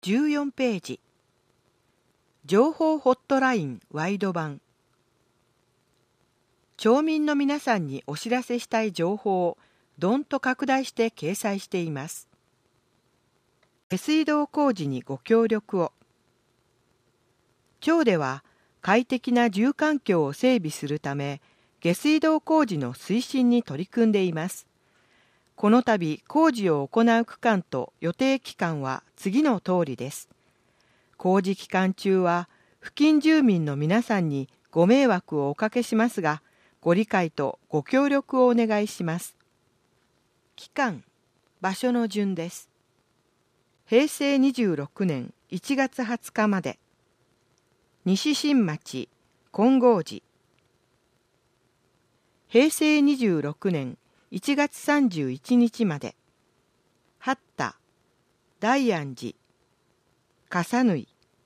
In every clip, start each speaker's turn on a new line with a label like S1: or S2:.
S1: 14ページ。情報ホットラインワイド版。町民の皆さんにお知らせしたい情報をどんと拡大して掲載しています。下水道工事にご協力を。町では快適な住環境を整備するため、下水道工事の推進に取り組んでいます。この度工事を行う区間と予定期間は次の通りです。工事期間中は付近住民の皆さんにご迷惑をおかけしますが、ご理解とご協力をお願いします。期間、場所の順です。平成26年1月20日まで。西新町、金剛寺。平成26年1月31日まで。八田、大安寺、笠縫。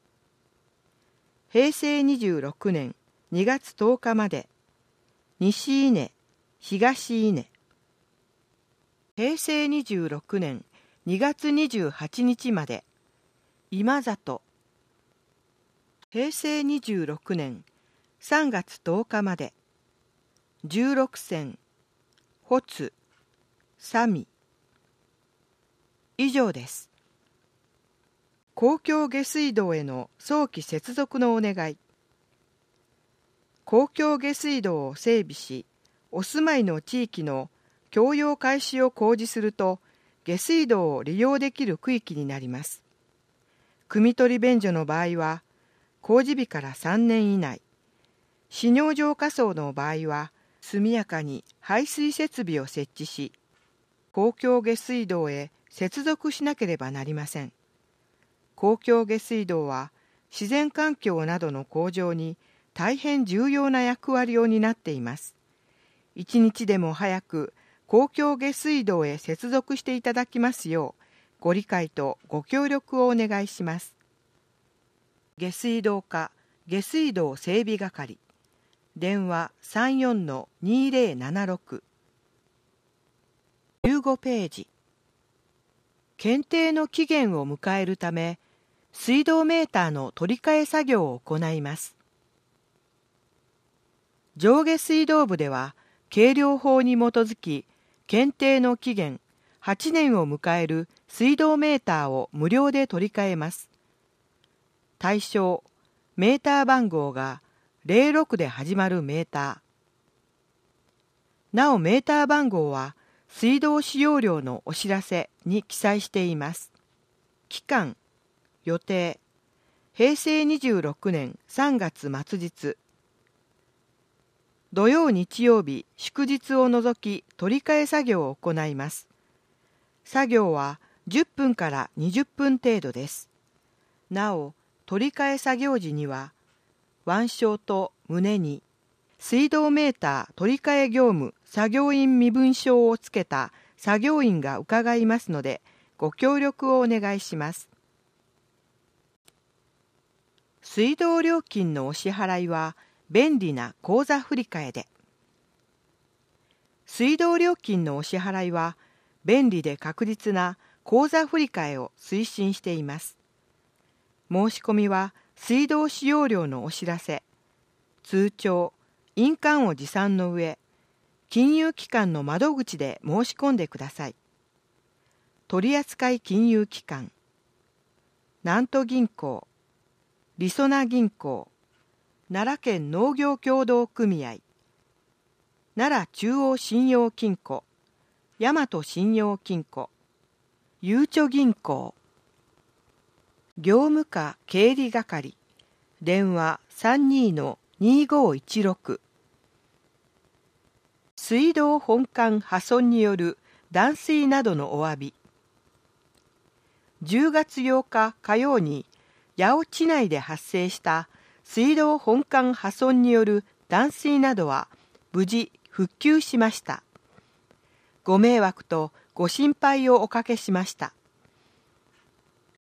S1: 平成26年2月10日まで。西伊根、東伊根。平成26年2月28日まで。今里。平成26年3月10日まで。16線、保津、佐美。以上です。公共下水道への早期接続のお願い。公共下水道を整備し、お住まいの地域の共用開始を公示すると、下水道を利用できる区域になります。汲み取り便所の場合は、工事日から3年以内、使尿場下層の場合は、速やかに排水設備を設置し、公共下水道へ接続しなければなりません。公共下水道は、自然環境などの向上に大変重要な役割を担っています。一日でも早く公共下水道へ接続していただきますよう、ご理解とご協力をお願いします。下水道課下水道整備係。電話 34-2076。15ページ。検定の期限を迎えるため、水道メーターの取り替え作業を行います。上下水道部では、計量法に基づき、検定の期限8年を迎える水道メーターを無料で取り替えます。対象、メーター番号が06で始まるメーター。なおメーター番号は、水道使用量のお知らせに記載しています。期間、予定、平成26年3月末日。土曜日曜日祝日を除き取り替え作業を行います。作業は10分から20分程度です。なお、取り替え作業時には、腕章と胸に水道メーター取り替え業務作業員身分証をつけた作業員が伺いますので、ご協力をお願いします。水道料金のお支払いは便利な口座振替で。水道料金のお支払いは便利で確実な口座振替を推進しています。申し込みは水道使用量のお知らせ、通帳、印鑑を持参の上、金融機関の窓口で申し込んでください。取扱金融機関、南都銀行、りそな銀行、奈良県農業協同組合、奈良中央信用金庫、大和信用金庫、ゆうちょ銀行。業務課経理係。電話 32-2516。水道本管破損による断水などのお詫び。10月8日火曜に八尾地内で発生した水道本管破損による断水などは無事復旧しました。ご迷惑とご心配をおかけしました。